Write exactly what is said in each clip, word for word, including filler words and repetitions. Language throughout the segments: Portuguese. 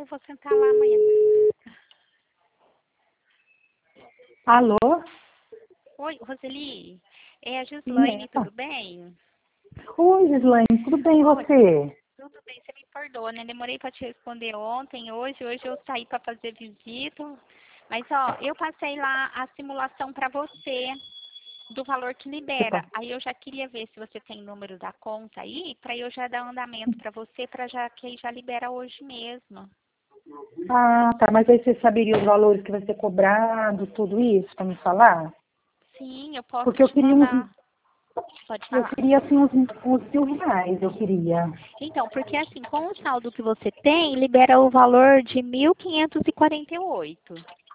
vou sentar lá amanhã. Alô? Oi, Roseli. É a Sim, Gislaine, é. tudo bem? Oi, Gislaine, tudo bem e Oi, você? tudo bem, você me perdoa, né? Demorei para te responder ontem, hoje, hoje eu saí para fazer visita. Mas, ó, eu passei lá a simulação para você do valor que libera. Tipo, Aí eu já queria ver se você tem número da conta aí, para eu já dar andamento para você, para já que aí já libera hoje mesmo. ah, tá, mas aí você saberia os valores que vai ser cobrado, tudo isso, para me falar? Sim, eu posso Porque eu te queria uns, mandar. Pode eu falar. queria assim uns, uns mil reais, eu queria. Então, porque assim, com o saldo que você tem, libera o valor de mil quinhentos e quarenta e oito.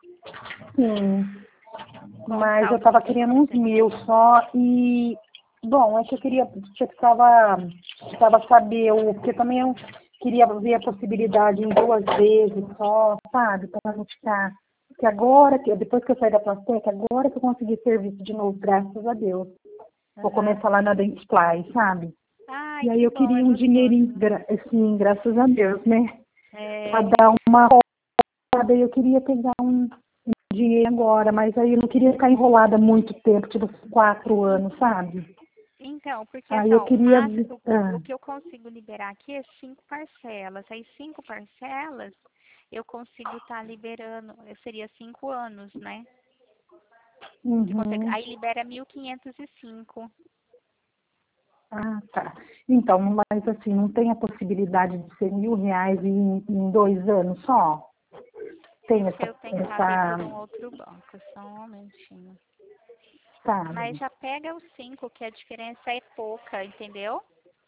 Sim, Com o mas eu saldo que tava você querendo uns tem. mil só e, bom, é que eu queria, eu precisava, precisava saber, o, porque também eu queria ver a possibilidade em duas vezes só, sabe, para não ficar. Que agora, que, depois que eu saí da Plastec, agora que eu consegui serviço de novo, graças a Deus. Vou Aham. começar lá na Dentsply, sabe? Ai, E aí que eu bom, é queria um gostoso, dinheirinho, né? gra- assim, graças a Deus, né? Para É, dar uma rodada, eu queria pegar um dinheiro agora, mas aí eu não queria ficar enrolada muito tempo, tipo quatro anos, sabe? então, porque Aí assim, eu ó, o queria. máximo, o, Ah, o que eu consigo liberar aqui é cinco parcelas. Aí cinco parcelas eu consigo estar liberando, eh, seria cinco anos, né? Que você, uhum. aí libera mil quinhentos e cinco. Ah, tá. Então, mas assim, não tem a possibilidade de ser mil reais em, em dois anos só? Tem Deixa essa, eu tentar ver por essa, um outro banco, só um momentinho. Mas sabe? já pega os cinco, que a diferença é pouca, entendeu?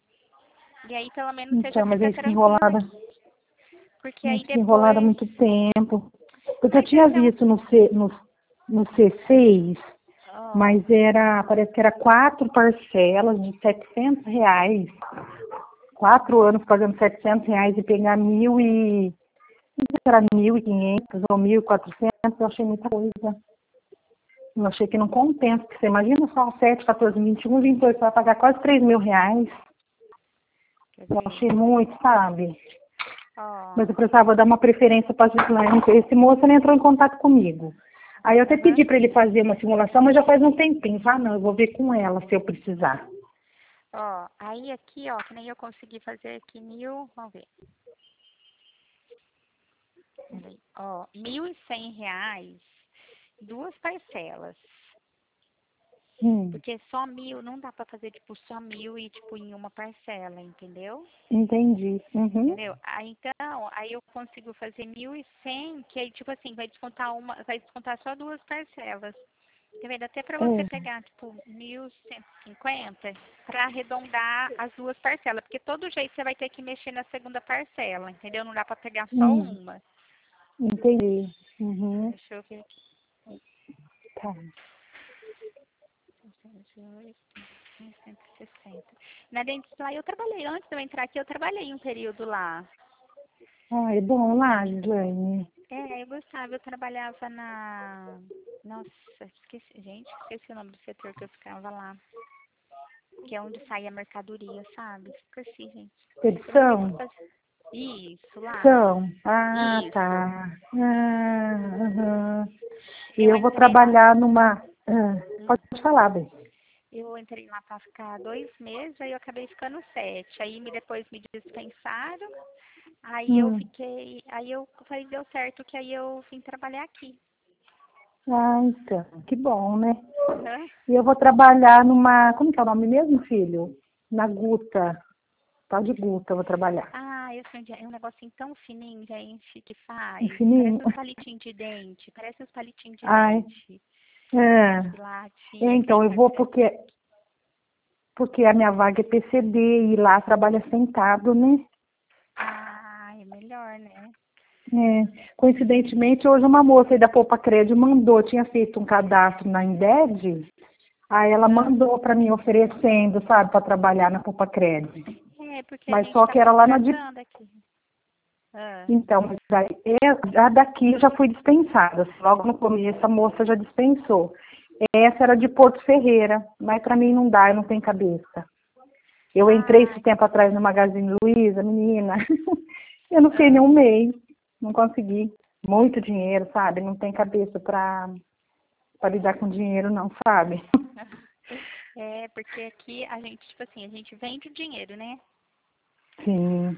E aí pelo menos você já Então, mas fica aí fica tranquila. enrolada, Porque aí aí fica enrolada há depois. muito tempo. Porque eu Mas tinha esse é um. visto no, C, no, no C seis, Ó, mas era, parece que era quatro parcelas de setecentos reais. Quatro anos pagando setecentos reais e pegar mil e... não sei se era mil e quinhentos ou mil e quatrocentos, eu achei muita coisa. Eu achei que não compensa, porque você imagina só sete, quatorze, vinte e um, vinte e dois, você vai pagar quase três mil reais. quer Eu ver? achei muito, sabe? Ó. Mas eu precisava dar uma preferência para a Gislaine. Esse moço ele entrou em contato comigo. Aí eu até Aham. pedi para ele fazer uma simulação, mas já faz um tempinho. Ah, não, eu vou ver com ela se eu precisar. Ó, aí aqui, ó, que nem eu consegui fazer aqui mil. Vamos ver. Peraí. Ó, mil e cem reais, duas parcelas. Hum, Porque só mil, não dá pra fazer, tipo, só mil e, tipo, em uma parcela, entendeu? entendi. Uhum. Entendeu? Aí, então, aí eu consigo fazer mil e cem, que aí, tipo assim, vai descontar uma, vai descontar só duas parcelas. Tá vendo? Até pra você É. pegar, tipo, mil cento e cinquenta pra arredondar as duas parcelas. Porque todo jeito você vai ter que mexer na segunda parcela, entendeu? Não dá pra pegar só Hum, uma. entendi. Uhum. Deixa eu ver aqui. Tá. cento e sessenta. Na Dentsply eu trabalhei, antes de eu entrar aqui, eu trabalhei um período lá. Ah, é bom lá, Gislaine. É, eu gostava, eu trabalhava na. Nossa, esqueci, gente, esqueci o nome do setor que eu ficava lá. Que é onde sai a mercadoria, sabe? Esqueci, gente. Eu não sei se Expedição? faz. Isso, lá. Expedição. Ah, Isso. tá. Ah, aham. E Eu eu vou entrei lá. trabalhar numa... Ah, hum, pode falar, bem. Eu entrei lá pra ficar dois meses, aí eu acabei ficando sete. Aí me, depois me dispensaram. Aí eu Hum. fiquei. Aí eu falei, deu certo, que aí eu vim trabalhar aqui. Ah, então, que bom, né? Aham. E eu vou trabalhar numa, como que é o nome mesmo, filho? Na Guta, tal de Guta eu vou trabalhar. Ah, eu sei onde é. É um negocinho tão fininho, gente, que faz. Infininho? Parece uns palitinhos de dente. Parece uns palitinhos de Ai, dente. é. Que lá É, tinha, que então, tem eu vou parceiro. porque, porque a minha vaga é P C D e lá trabalha sentado, né? Ah, é melhor, né? É. Coincidentemente, hoje uma moça aí da Poupa Crédito mandou, tinha feito um cadastro na Embed, aí ela Ah, mandou para mim oferecendo, sabe, para trabalhar na Poupa Crédito. é, porque a Mas gente só está que era lá na de contratando aqui. Ah, Então, mas daí, é- a daqui eu já fui dispensada. Logo no começo a moça já dispensou. Essa era de Porto Ferreira, mas para mim não dá, eu não tenho cabeça. Eu entrei esse ai, tempo atrás no Magazine Luiza, menina, eu não fiquei nem ah, um mês. não consegui. Muito dinheiro, sabe? Não tem cabeça para para lidar com dinheiro, não, sabe? É, porque aqui a gente, tipo assim, a gente vende o dinheiro, né? Sim.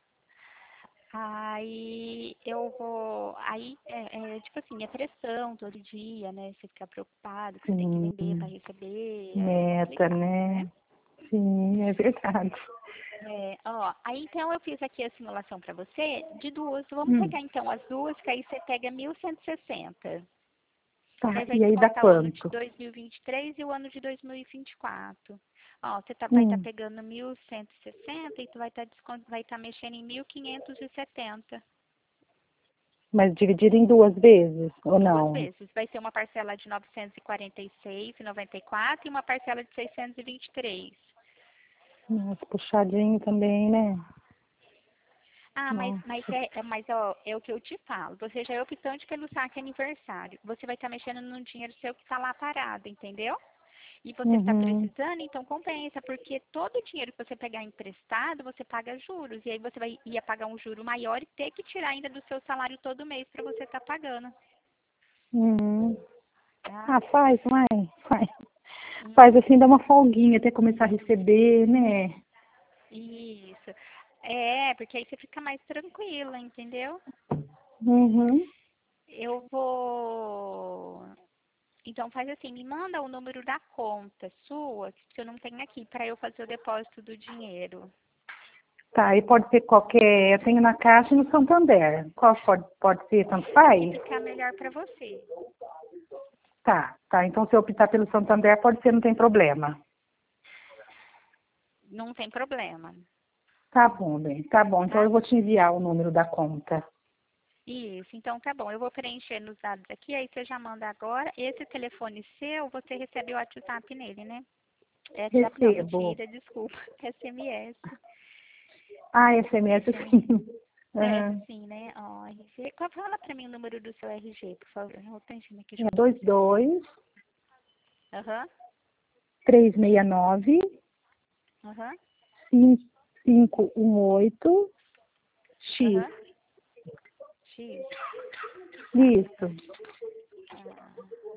Aí eu vou. Aí, é, é, tipo assim, é pressão todo dia, né? Você fica preocupado que você tem que Sim. vender para receber. É Meta, complicado, né? né? Sim, é verdade. É, ó, aí então eu fiz aqui a simulação para você de duas. Vamos Hum, pegar então as duas, que aí você pega mil cento e sessenta. tá, Que aí vai e aí dá descontar o ano de quanto? dois mil e vinte e três e o ano de dois mil e vinte e quatro. Ó, você tá, vai estar Hum, pegando mil cento e sessenta e tu vai estar vai tá mexendo em mil quinhentos e setenta. mas dividido em duas vezes, ou Duas não? vezes. Vai ser uma parcela de novecentos e quarenta e seis e noventa e quatro e uma parcela de seiscentos e vinte e três. Nossa, puxadinho também, né? Ah, mas, mas, Nossa. é, é, mas ó, é o que eu te falo. Você já é optante pelo saque aniversário. Você vai estar mexendo num dinheiro seu que está lá parado, entendeu? E você está Uhum, precisando, então compensa, porque todo o dinheiro que você pegar emprestado, você paga juros. E aí você vai ia pagar um juro maior e ter que tirar ainda do seu salário todo mês para você estar pagando. uhum. Tá? Ah, faz, vai, faz. Hum, Faz assim, dá uma folguinha até começar a receber, né? isso. É, porque aí você fica mais tranquila, entendeu? Uhum. Eu vou. Então faz assim, me manda o número da conta sua, que eu não tenho aqui, para eu fazer o depósito do dinheiro. Tá, e pode ser qualquer. Eu tenho na Caixa e no Santander. Qual pode, pode ser, tanto O que faz? ficar melhor para você. Tá, tá. Então se eu optar pelo Santander, pode ser, não tem problema. Não tem problema, Tá bom, bem. Tá bom. Então tá? eu vou te enviar o número da conta. Isso, então tá bom. Eu vou preencher nos dados aqui, aí você já manda agora. Esse telefone seu, você recebe o WhatsApp nele, né? WhatsApp não, Recebo. mentira, desculpa. S M S. Ah, S M S Deixa eu. sim. É, Aham. sim, né? Ó, R G. Qual- Fala pra mim o número do seu R G, por favor. Eu vou preenchendo aqui É junto com dois você. dois Aham, três seis nove aham, cinco um oito X. aham. X. Isso. Ah,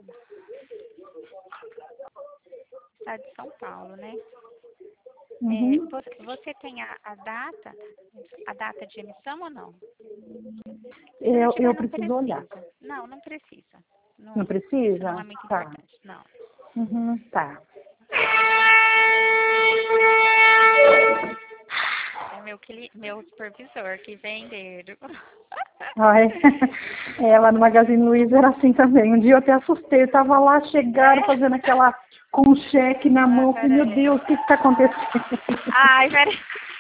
estado de São Paulo, né? É, Uhum. você, você tem a, a data, a data de emissão ou não? Se não Eu, tiver, eu não preciso olhar. precisa. Não, não precisa. Não Não, isso não é precisa? muito Tá. importante, não. Uhum. Tá. É meu, cli- meu supervisor, que vendeiro. Ai, é, lá no Magazine Luiza era assim também. Um dia eu até assustei, eu tava lá, chegaram É? fazendo aquela com um cheque na Ah, mão. Eu falei, meu peraí. Deus, o que está acontecendo? Ai, peraí.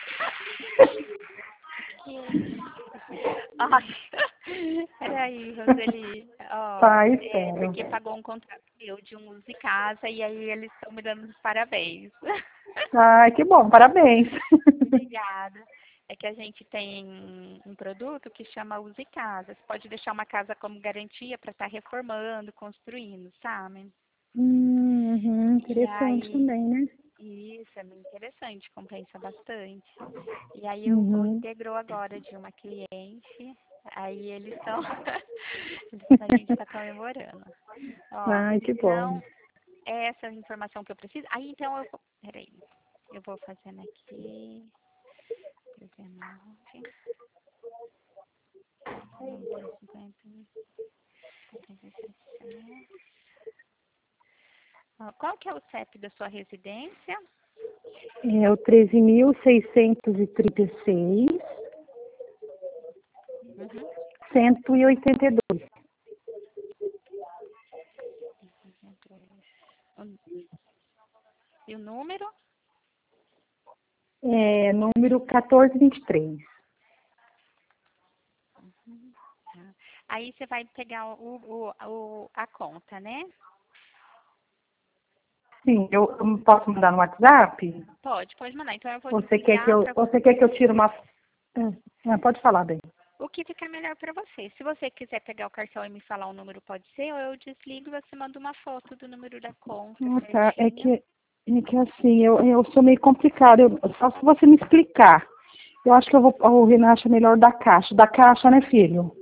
Ai, peraí, Roseli. Ó, Tá, é espero. porque pagou um contrato meu de um uso de casa e aí eles estão me dando os parabéns. Ai, que bom, parabéns. Obrigada. É que a gente tem um produto que chama Use Casa. Você pode deixar uma casa como garantia para estar reformando, construindo, sabe? Hum, uhum, E interessante aí, também, né? isso é bem interessante, compensa bastante. E aí o, o Uhum. integrou agora de uma cliente, aí eles estão, a gente está comemorando. Ó, Ai, que bom. então, é essa a informação que eu preciso. Aí então eu vou, peraí, eu vou fazendo aqui, dezenove, cinquenta, cinquenta e sete. Ó, qual que é o C E P da sua residência? É o treze mil seiscentos e trinta e seis, Uhum. cento e oitenta e dois. E o número? É, número quatorze vinte e três. Tá. Aí você vai pegar o, o, o, a conta, né? Sim, eu eu posso mandar no WhatsApp? Pode, pode mandar. Então eu vou Ou você quer que enviar eu, para ou você. você quer que eu tire uma... Ah, pode falar bem. O que ficar melhor para você. Se você quiser pegar o cartão e me falar o número, pode ser, ou eu desligo e você manda uma foto do número da conta Ah, tá. É certinho. que, é que assim, eu, eu sou meio complicada. Eu, só se você me explicar. Eu acho que eu vou, o Renan acha melhor da Caixa. Da Caixa, né, filho?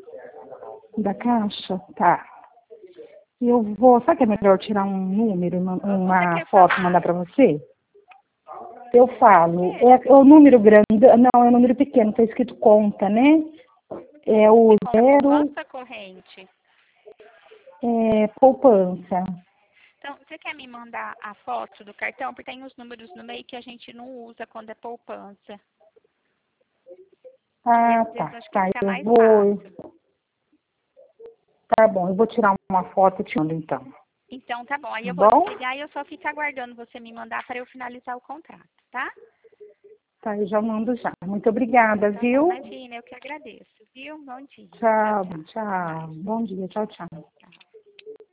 Da Caixa? Tá. Eu vou... Sabe que é melhor tirar um número, uma, uma foto e mandar para você? Eu falo. É, é o número grande... Não, é o número pequeno. Tá escrito conta, né? É o zero... Poupança corrente. É, poupança. Então, você quer me mandar a foto do cartão? Porque tem os números no meio que a gente não usa quando é poupança. Ah, Às vezes, tá. acho que Tá, fica eu mais vou... fácil. Tá bom, eu vou tirar uma foto e te mando, então. Então, tá bom. Aí Tá eu vou bom? desligar e eu só fico aguardando você me mandar para eu finalizar o contrato, tá? Tá, eu já mando já. Muito obrigada, Então, viu? imagina, eu que agradeço, viu? Bom dia. Tchau, Tchau, tchau. Até tchau. mais. Bom dia, tchau, tchau. Tchau.